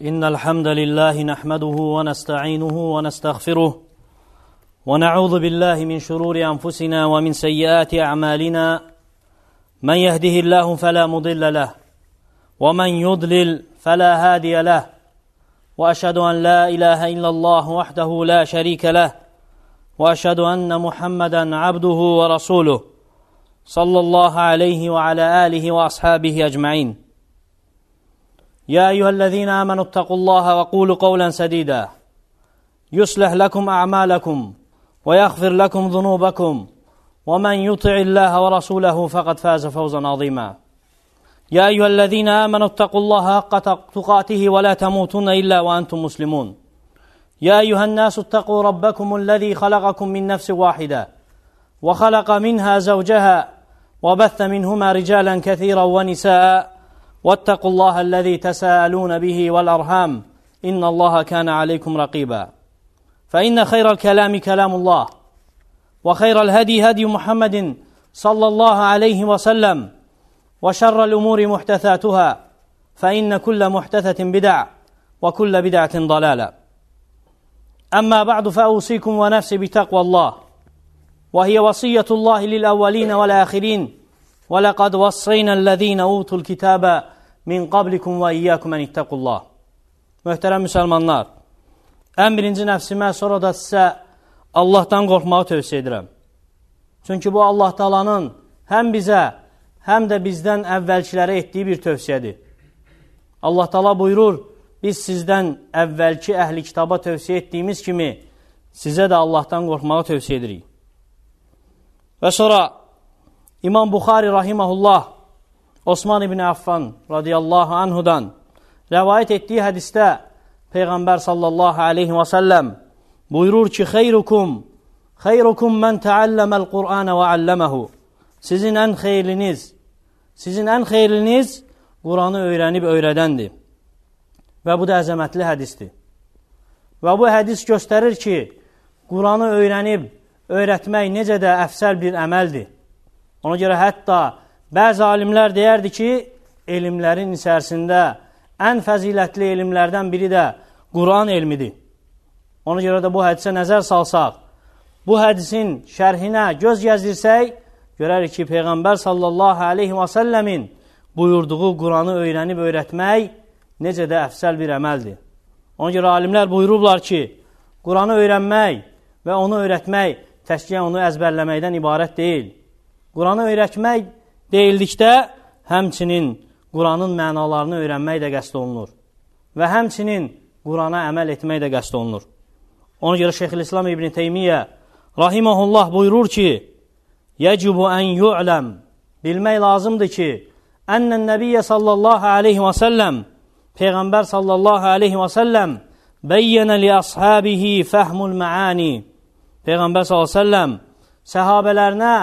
إن الحمد لله نحمده ونستعينه ونستغفره ونعوذ بالله من شرور أنفسنا ومن سيئات أعمالنا من يهده الله فلا مضل له ومن يضلل فلا هادي له وأشهد أن لا إله إلا الله وحده لا شريك له وأشهد أن محمدا عبده ورسوله صلى الله عليه وعلى آله وأصحابه أجمعين يا أيها الذين آمنوا اتقوا الله وقولوا قولا سديدا يصلح لكم أعمالكم ويغفر لكم ذنوبكم ومن يطع الله ورسوله فقد فاز فوزا عظيما يا أيها الذين آمنوا اتقوا الله حق تقاته ولا تموتن إلا وأنتم مسلمون يا أيها الناس اتقوا ربكم الذي خلقكم من نفس واحدة وخلق منها زوجها وبث منهما رجالا كثيرا ونساء واتقوا الله الذي تساءلون به والأرحام إن الله كان عليكم رقيبا فإن خير الكلام كلام الله وخير الهدي هدي محمد صلى الله عليه وسلم وشر الأمور محدثاتها فإن كل محدثة بدع وكل بدعة ضلالة أما بعد فأوصيكم ونفسي بتقوى الله وهي وصية الله للأولين والآخرين وَلَقَدْ وَصَّيْنَا الَّذ۪ينَ اُوتُوا الْكِتَابَ مِنْ قَبْلِكُمْ وَاِيَّاكُمْ اَنْ اِتَّقُوا اللّٰهِ Möhtərəm müsəlmanlar, ən birinci nəfsimə, sonra da sizə Allahdan qorxmağı tövsiyə edirəm. Çünki bu Allah Taala'nın həm bizə, həm də bizdən əvvəlkilərə etdiyi bir tövsiyədir. Allah Taala buyurur, biz sizdən əvvəlki əhli kitaba tövsiyə etdiyimiz kimi sizə də Allahdan qorxmağı tövsiyə edirik. Və sonra İmam Buxari rahiməhullah Osman ibn Affan radiyallahu anhudan rəvayət etdiyi hədisdə Peyğəmbər sallallahu aleyhi və səlləm buyurur ki, xeyrukum mən təalləməl Qur'anə və alləməhu. Sizin ən xeyriniz Quranı öyrənib öyrədəndir. Və bu da əzəmətli hədisdir. Və bu hədis göstərir ki, Quranı öyrənib öyrətmək necə də əfsəl bir əməldir. Ona görə hətta bəzi alimlər deyərdi ki, elmlərin içərisində ən fəzilətli elmlərdən biri də Quran elmidir. Ona görə də bu hədisə nəzər salsaq, bu hədisin şərhinə göz gəzdirsək, görərik ki, Peyğəmbər sallallahu aleyhi və səlləmin buyurduğu Quranı öyrənib öyrətmək necə də əfsəl bir əməldir. Ona görə alimlər buyurublar ki, Quranı öyrənmək və onu öyrətmək təkcə onu əzbərləməkdən ibarət deyil. Quranı öyrətmək deyildikdə, həmçinin Quranın mənalarını öyrənmək də qəsd olunur. Və həmçinin Qurana əməl etmək də qəsd olunur. Ona görə Şeyxülislam İbn Teymiyyə rahiməhullah buyurur ki, yəcibu ən yu'ləm, bilmək lazımdır ki, ənnən nəbiyyə sallallahu aleyhi və səlləm, Peyğəmbər sallallahu aleyhi və səlləm, bəyyənə li əshabihi fəhmul məani. Peyğəmbər sallallahu aleyhi və səlləm səhabələrinə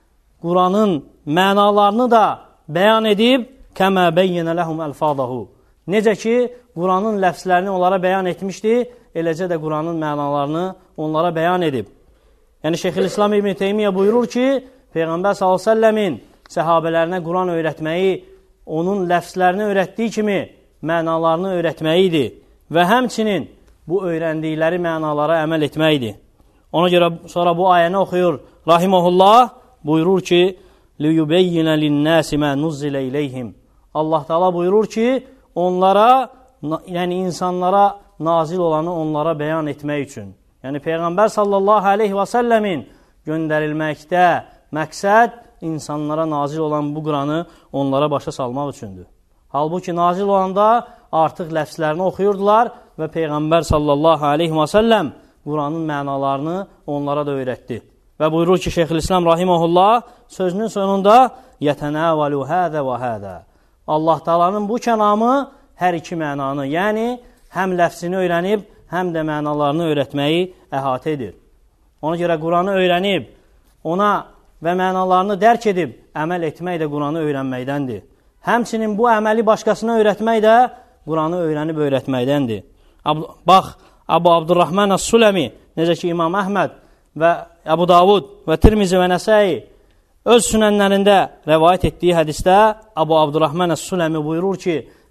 Quranın mənalarını da bəyan edib, kəmə bəyyənə ləhum əlfadahu. Necə ki, Quranın ləfslərini onlara bəyan etmişdi, eləcə də Quranın mənalarını onlara bəyan edib. Yəni, Şeyxülislam İbn Teymiyyə buyurur ki, Peyğəmbər s.ə.v-in səhabələrinə Quran öyrətməyi, onun ləfslərini öyrətdiyi kimi mənalarını öyrətməyidir və həmçinin bu öyrəndikləri mənalara əməl etməyidir. Ona görə sonra bu ayəni oxuyur, rahiməhullah, buyurur ki, لِيُبَيِّنَ لِلنَّاسِ مَا نُزِّلَ إِلَيْهِمْ. Allah Teala buyurur ki, onlara, yəni insanlara nazil olanı onlara bəyan etmək üçün. Yəni Peyğəmbər sallallahu aleyhi və səlləmin göndərilməkdə məqsəd insanlara nazil olan bu Quranı onlara başa salmaq üçündür. Halbuki nazil olanda artıq ləfslərini oxuyurdular və Peyğəmbər sallallahu aleyhi və səlləm Quranın mənalarını onlara da öyrətdi. Və buyurur ki, Şeyxülislam rahiməhullah sözünün sonunda yətənəvəlu hədə və hədə. Allah Taala'nın bu kəlamı hər iki mənanı, yəni həm ləfsini öyrənib, həm də mənalarını öyrətməyi əhatə edir. Ona görə Quranı öyrənib, ona və mənalarını dərk edib, əməl etmək də Quranı öyrənməkdəndir. Həmçinin bu əməli başqasına öyrətmək də Quranı öyrənib öyrətməkdəndir. Bax, Əbu Abdurrahman Əs-Suləmi, necə ki İmam Əhməd və Əbu Davud və Tirmizi və Nəsai öz sünənlərində rəvayət etdiyi hədisdə Əbu Abdurrahman Əs-Suləmi buyurur ki,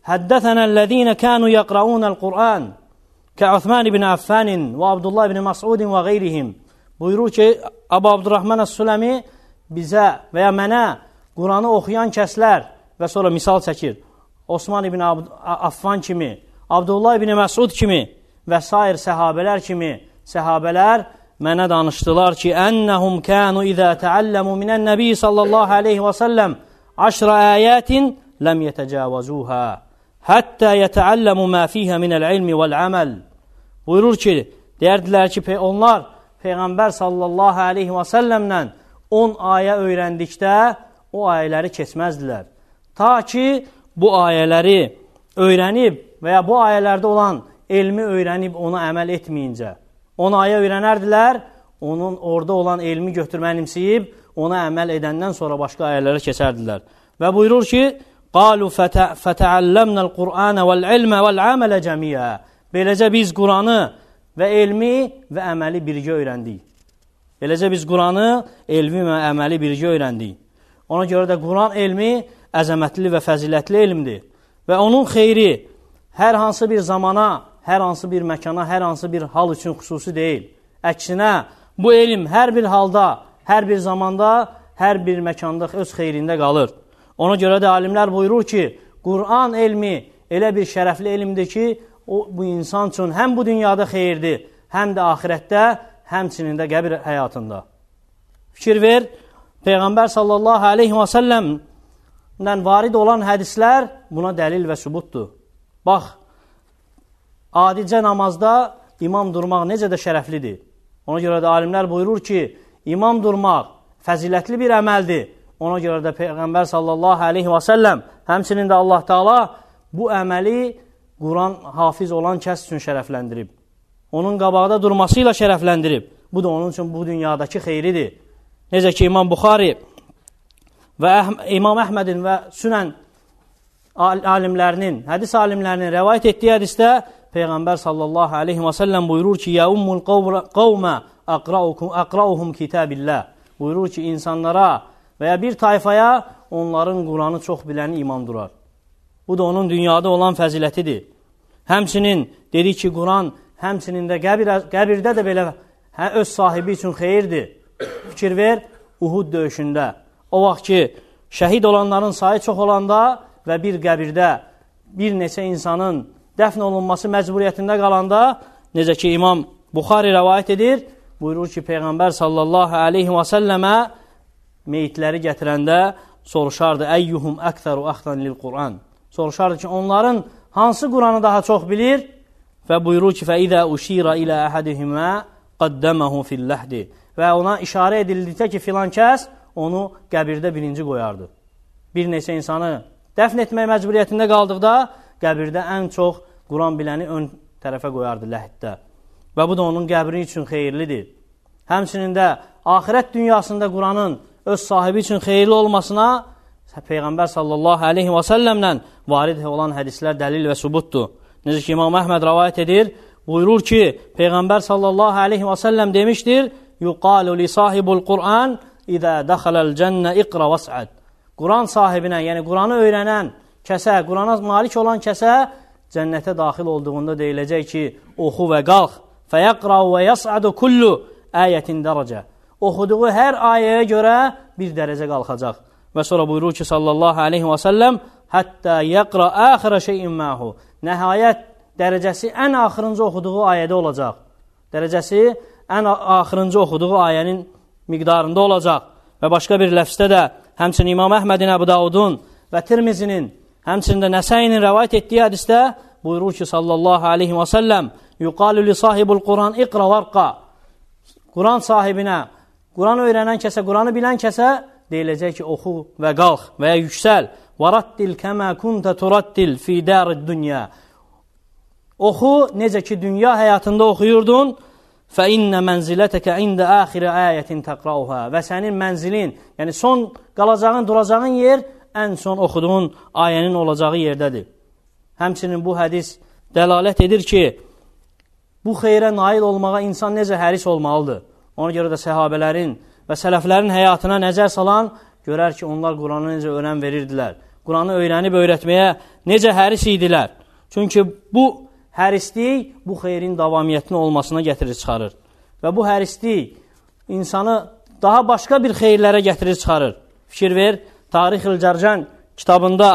Həddəthənəl-ləzīnə kənu yəqra'unəl-Qur'an Kə'Uthman ibn Affanin və Abdullah ibn Mas'udin və qeyrihim. Buyurur ki, Əbu Abdurrahman Əs-Süləmi bizə və ya mənə Quranı oxuyan kəslər və sonra misal çəkir. Osman ibn Affan kimi, Abdullah ibn Məsud kimi və sair səhabələr kimi səhabələr mənə danışdılar ki, ənnəhum kənu izə təalləmu minən-nəbi sallallahu aleyhi və səlləm 10 ayətin ləm yətəcəvəzuhə həttə yətəalləmu mə fiyhə minəl-ilmi vəl-əməl. Buyurur ki, deyərdilər ki, onlar Peyğəmbər sallallahu aleyhi və səlləmlə 10 ayə öyrəndikdə o ayələri keçməzdilər. Ta ki, bu ayələri öyrənib və ya bu ayələrdə olan elmi öyrənib ona əməl etməyincə. 10 ayə öyrənərdilər, onun orada olan elmi götürmənimsiyib, ona əməl edəndən sonra başqa ayələrə keçərdilər. Və buyurur ki, قَالُوا فَتَعَلَّمْنَا الْقُرْآنَ وَالْعِلْمَ وَالْعَمَلَ جَمِيعًا. Beləcə biz Quranı və elmi və əməli birgə öyrəndik. Beləcə biz Quranı, elmi və əməli birgə öyrəndik. Ona görə də Quran elmi əzəmətli və fəzilətli elmdir. Və onun xeyri hər hansı bir zamana, hər hansı bir məkana, hər hansı bir hal üçün xüsusi deyil. Əksinə, bu elm hər bir halda, hər bir zamanda, hər bir məkanda öz xeyrində qalır. Ona görə də alimlər buyurur ki, Quran elmi elə bir şərəfli elmdir ki, bu insan üçün həm bu dünyada xeyirdir, həm də ahirətdə, həmçinin də qəbir həyatında. Fikir ver, Peyğəmbər sallallahu aleyhi və səlləmdən varid olan hədislər buna dəlil və sübutdur. Bax, adicə namazda imam durmaq necə də şərəflidir. Ona görə də alimlər buyurur ki, imam durmaq fəzilətli bir əməldir. Ona görə də Peyğəmbər sallallahu aleyhi və səlləm, həmçinin də Allah Teala bu əməli Quran hafiz olan kəs üçün şərəfləndirib. Onun qabaqda durması ilə şərəfləndirib. Bu da onun üçün bu dünyadakı xeyridir. Necə ki, İmam Buxari və İmam Əhmədin və Sünən alimlərinin, hədis alimlərinin rəvayət etdiyi hədisdə Peyğəmbər sallallahu aleyhi və səlləm buyurur ki, يَا أُمُّ الْقَوْمَ أَقْرَأُهُمْ كِتَابِ اللّٰهِ. Buyurur ki, insanlara və ya bir tayfaya onların Quranı çox biləni imam durar. Bu da onun dünyada olan fəzilətidir. Həmçinin dedik ki, Quran həmçinin də qəbirdə də belə öz sahibi üçün xeyirdir. Fikir ver, Uhud döyüşündə. O vaxt ki, şəhid olanların sayı çox olanda və bir qəbirdə bir neçə insanın dəfn olunması məcburiyyətində qalanda, necə ki, İmam Buxari rəvayət edir, buyurur ki, Peyğəmbər sallallahu aleyhi və səlləmə meyitləri gətirəndə soruşardı, əyyuhum əktəru əxtan lil-Quran. Soruşardı ki, onların hansı Quranı daha çox bilir? Və buyurur ki, fəidə uşira ilə əhədihimə qaddəməhu fil-ləhdi. Və ona işarə edildikdə ki, filan kəs onu qəbirdə birinci qoyardı. Bir neçə insanı dəfn etmək məcburiyyətində qaldıqda, qəbirdə ən çox Quran biləni ön tərəfə qoyardı ləhiddə. Və bu da onun qəbri üçün xeyirlidir. Həmçinin də ahirət dünyasında Quranın öz sahibi üçün xeyirli olmasına Peyğəmbər sallallahu aleyhi və səlləmlə varid olan hədislər dəlil və sübutdur. Necə ki, İmam Əhməd rəvayət edir, buyurur ki, Peyğəmbər sallallahu aleyhi və səlləm demişdir, yuqalu li sahibul Qur'an idə dəxələl cənnə iqra vəs'əd. Quran sahibinə, yəni Quranı öyrənən kəsə, Qurana malik olan kəsə cənnətə daxil olduğunda deyiləcək ki, oxu və qalx. Fəyəqra'u və yəs'adu kullu ayətin dərəcə. Oxuduğu hər ayəyə görə bir dərəcə qalxacaq. Və sonra buyurur ki, sallallahu aleyhi və səlləm, həttə yəqra əxirə şeyin məhu. Nəhayət dərəcəsi ən axırıncı oxuduğu ayədə olacaq. Dərəcəsi ən axırıncı oxuduğu ayənin miqdarında olacaq. Və başqa bir ləfsdə də həmçinin İmam Əhmədin, Əbu Davudun və Tirmizinin, həmçinin də Nəsəyinin rəvayət etdiyi hədisdə buyurur ki, sallallahu aleyhi və səlləm, yuqalu li sahibul Quran iqra varqa. Quran sahibinə, Quran öyrənən kəsə, Quranı bilən kəsə deyiləcək ki, oxu və qalx və ya yüksəl. وَرَتِّلْ كَمَا كُنْتَ تُرَتِّلْ فِي دَارِ الدُّنْيَا. Oxu, necə ki, dünya həyatında oxuyurdun, فَإِنَّ مَنْزِلَتَكَ عِنْدَ آخِرِ آيَةٍ تَقْرَوْهَا. Və sənin mənzilin, yəni son qalacağın, duracağın yer, ən son oxuduğun ayənin olacağı yerdədir. Həmçinin bu hədis dəlalət edir ki, bu xeyrə nail olmağa insan necə həris olmalıdır. Ona görə də səhabələrin və sələflərin həyatına nəzər salan, görər ki, onlar Qurana necə önəm verirdilər. Quranı öyrənib öyrətməyə necə həris idilər. Çünki bu hərislik bu xeyrin davamiyyətinin olmasına gətirir çıxarır. Və bu hərislik insanı daha başqa bir xeyirlərə gətirir çıxarır. Fikir ver, Tarix-ül Cərcən kitabında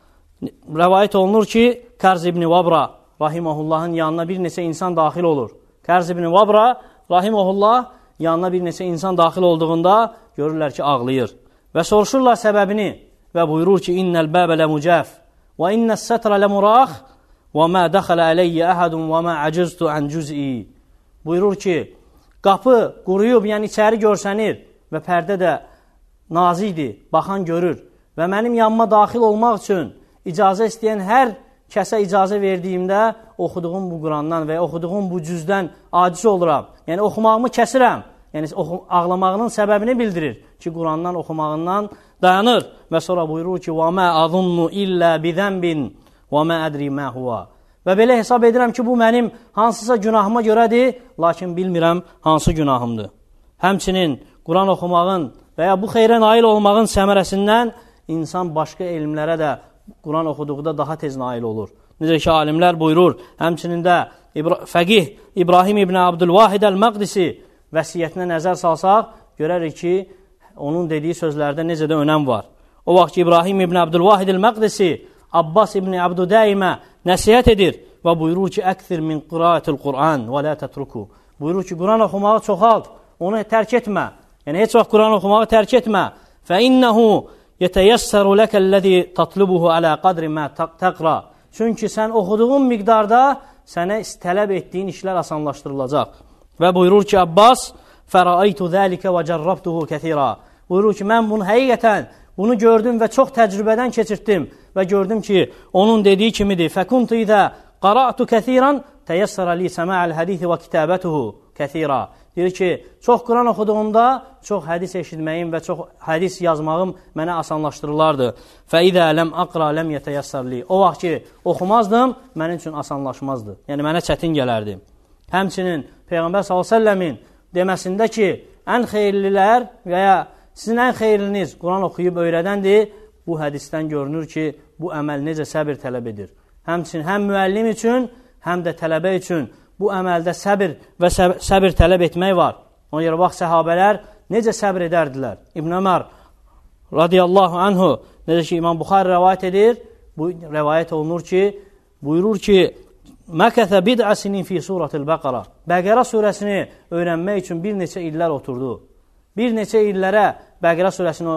rəvayət olunur ki, Kərz ibn Vabra rahiməhullahın yanına bir neçə insan daxil olur. Kərz ibn Vabra rahiməhullah yanına bir neçə insan daxil olduğunda görürlər ki, ağlayır. Və soruşurlar səbəbini və buyurur ki, İnnəl bəbə ləmucəf və innəs sətrə ləmurax və mə dəxələ əleyyə əhədun və mə əciztu ən cüz'i. Buyurur ki, qapı quruyub, yəni içəri görsənir və pərdə də nazikdir, baxan görür. Və mənim yanıma daxil olmaq üçün icazə istəyən hər kəsə icazə verdiyimdə oxuduğum bu Qurandan və oxuduğum bu cüzdən aciz oluram. Yəni oxumağımı kəsirəm. Yəni ağlamağının səbəbini bildirir ki, Qurandan oxumağından dayanır. Və sonra buyurur ki, وَمَا أَظُنُّ إِلَّا بِذَنْبٍ وَمَا أَدْرِي مَا هُوَ. Və belə hesab edirəm ki, bu mənim hansısa günahıma görədir, lakin bilmirəm hansı günahımdır. Həmçinin Quran oxumağın və ya bu xeyrə nail olmağın səmərəsindən insan başqa elmlərə də Quran oxuduqda daha tez nail olur. Necə ki, alimlər buyurur, həmçinin də fəqih İbrahim ibn Abdülvahid əl-Məqdisi vəsiyyətinə nəzər salsaq, görərik ki, onun dediyi sözlərdə necə də önəm var. O vaxt ki, İbrahim ibn Abdülvahid əl-Məqdisi Abbas ibn Abdüdəymə nəsihət edir və buyurur ki, əksir min qiraətil Quran və lə tətruku. Buyurur ki, Quran oxumağı çoxalt, onu tərk etmə. Yəni, heç vaxt Quran oxumağı tərk etmə. Fə innəhu yətəyəssəru ləkəlləzi tatlubuhu alə qadri mə təqra. Çünki sən oxuduğun miqdarda sənə tələb etdiyin işlər asanlaşdırılacaq. Və buyurur ki, Abbas, fəraitu zəlikə və cərrabtuhu kəthira. Buyurur ki, mən bunu həqiqətən bunu gördüm və çox təcrübədən keçirtdim və gördüm ki, onun dediyi kimidir. Fəkuntu idə qara'tu kəthiran təyəssərə li səmə'əl hədithi və kitabətuhu kəthira. Deyir ki, çox Quran oxuduğumda çox hədis eşitməyim və çox hədis yazmağım mənə asanlaşdırılardı. Fəidə ləm aqra ləm yətəyəssərli. O vaxt ki, oxumazdım, mənim üçün asanlaşmazdı. Yəni, mənə çətin gələrdi. Həmçinin Peyğəmbər s.ə.v-in deməsində ki, ən xeyirlilər və ya sizin ən xeyirliniz Quran oxuyub öyrədəndir, bu hədisdən görünür ki, bu əməl necə səbir tələb edir. Həmçinin həm müəllim üçün, həm də tələbə üçün bu əməldə səbir və səbir tələb etmək var. Ona görə bax, səhabələr necə səbir edərdilər. İbn Ömər radiyallahu anhu, necə ki, İmam Buxari rəvayət edir, bu rəvayət olunur ki, buyurur ki, Məkətə bid'əsinin fi suratil Bəqara. Bəqərə surəsini öyrənmək üçün bir neçə illər oturdu. Bir neçə illərə Bəqərə surəsini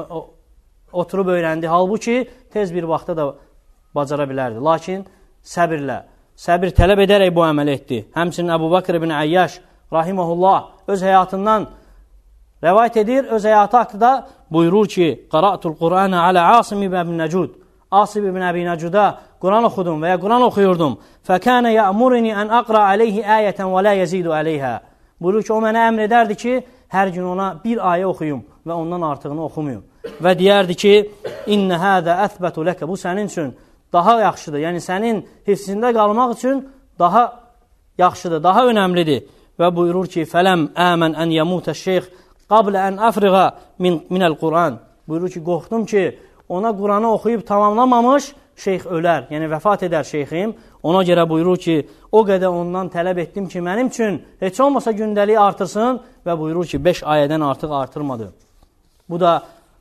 oturub öyrəndi. Halbuki tez bir vaxtda da bacara bilərdi. Lakin səbirlə, səbir tələb edərək bu əməl etdi. Həmçinin Əbu Bakr ibn Əyyəş rahiməhullah öz həyatından rəvayət edir. Öz həyatı haqqında buyurur ki, Qara'tul Qur'ana alə Asim ibn Nəcud. Asim ibn Əbi Nəcuda Quran oxudum və ya Quran oxuyurdum. Fəkənə yə'murini ən aqra aleyhi ayətən və lə yəzidu aleyhə. Buyurur ki, o mənə əmr edərdi ki, hər gün ona bir ayə oxuyum və ondan artığını oxumayım. Və deyərdi ki, İnnə hədə əthbətu ləkə. Bu sənin üçün daha yaxşıdır. Yəni, sənin hifzində qalmaq üçün daha yaxşıdır, daha önəmlidir. Və buyurur ki, fələm əmən ən yəmutə şeyx qablə ən əfriqa minəl Quran. Buyurur ki, qorxdum ki, ona Quranı oxuyub tamamlamamış şeyx ölər, yəni vəfat edər şeyxim. Ona görə buyurur ki, o qədər ondan tələb etdim ki, mənim üçün heç olmasa gündəliyi artırsın və buyurur ki, 5 ayədən artıq artırmadı. Bu da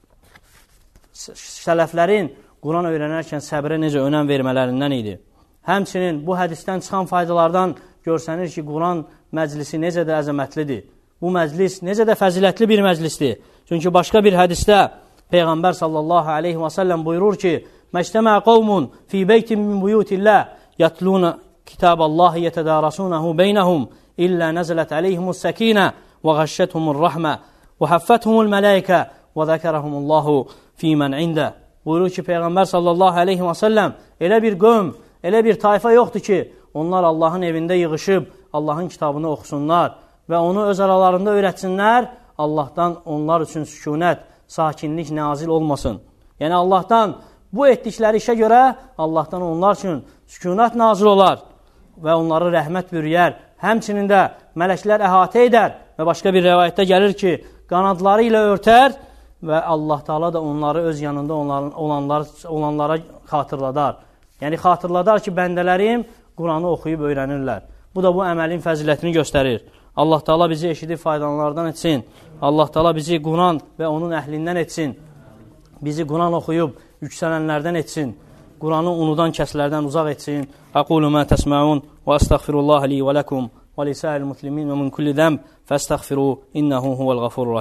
sələflərin Quran öyrənərkən səbrə necə önəm vermələrindən idi. Həmçinin bu hədisdən çıxan faydalardan görsənir ki, Quran məclisi necə də əzəmətlidir. Bu məclis necə də fəzilətli bir məclisdir. Çünki başqa bir hədisdə Peyğəmbər sallallahu aleyhi və səlləm buyurur ki, Məştəmə qovmun fi beytin min buyutillah yatluna kitaballahi yetədarasunahu beynəhum illə nəzələt aleyhimus səkinə və qəşşəthumur rəhmə və həffəthumul mələikə və zəkərəhumullahu fīmən ində. Buyurur ki, Peyğəmbər sallallahu aleyhi və səlləm elə bir qövm, elə bir tayfa yoxdur ki, onlar Allahın evində yığışıb Allahın kitabını oxusunlar və onu öz aralarında öyrətsinlər, Allahdan onlar üçün sükunət, sakinlik nazil olmasın. Yəni, Allahdan bu etdikləri işə görə Allahdan onlar üçün sükunət nazil olar və onları rəhmət bürüyər. Həmçinin də mələklər əhatə edər və başqa bir rəvayətdə gəlir ki, qanadları ilə örtər və Allah Taala da onları öz yanında olanlara xatırladar. Yəni, xatırladar ki, bəndələrim Quranı oxuyub öyrənirlər. Bu da bu əməlin fəzilətini göstərir. Allah Taala bizi eşidib faydalananlardan etsin. Allah Taala bizi Quran və onun əhlindən etsin. Bizi Quran oxuyub yüksələnlərdən etsin. Quranı unudan kəslərdən uzaq etsin. Aqulu ma təsməun və əstəğfirullah li və ləkum və lisa'il muslimin və min kulli zəmb fəstəğfiru innehu huvəl ğafurur rahim.